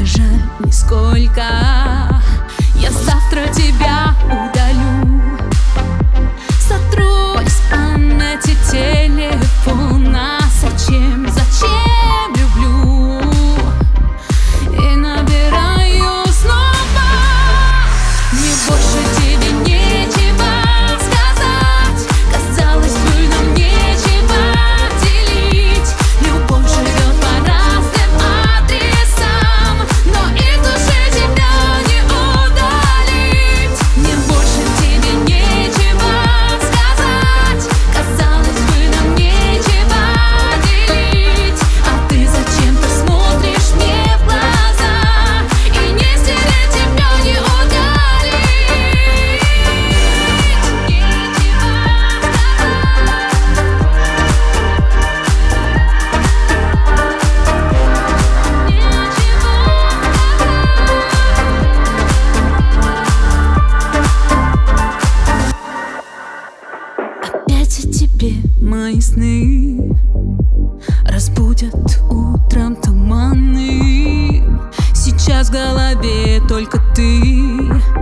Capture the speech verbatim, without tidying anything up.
не жаль нисколько. Я завтра тебя удалю, сотру из памяти телефона. Зачем, зачем люблю и набираю снова. Мне больше тебе нечего сказать. Казалось бы, нам нечего делить. Любовь живет по разным адресам, но из души тебя не удалить. Мне больше тебе нечего сказать. Казалось бы, нам нечего делить, а ты зачем-то смотришь мне в глаза, и не стереть тебя не удалить. Опять о тебе мои сны разбудят утром туманным. Сейчас в голове только ты.